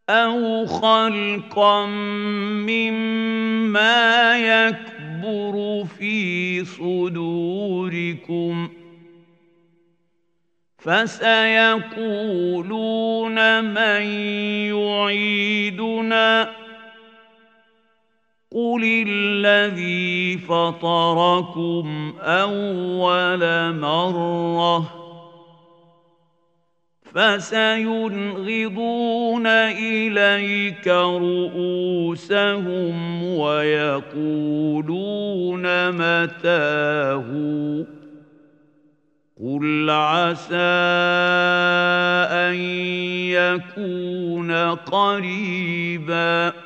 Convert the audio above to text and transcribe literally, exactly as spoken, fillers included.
أَوْ خَلْقًا مِّمَّا يَكْبُرُ فِي صُدُورِكُمْ ۖ فَسَيَقُولُونَ مَن يُعِيدُنَا ۖ قُلِ الَّذِي فَطَرَكُمْ أَوَّلَ مَرَّةٍ ۚ فَسَيُنْغِضُونَ إِلَيْكَ رُءُوسَهُمْ وَيَقُولُونَ مَتَىٰ هُوَ ۖ قُلْ عَسَىٰ أَن يَكُونَ قَرِيبًا.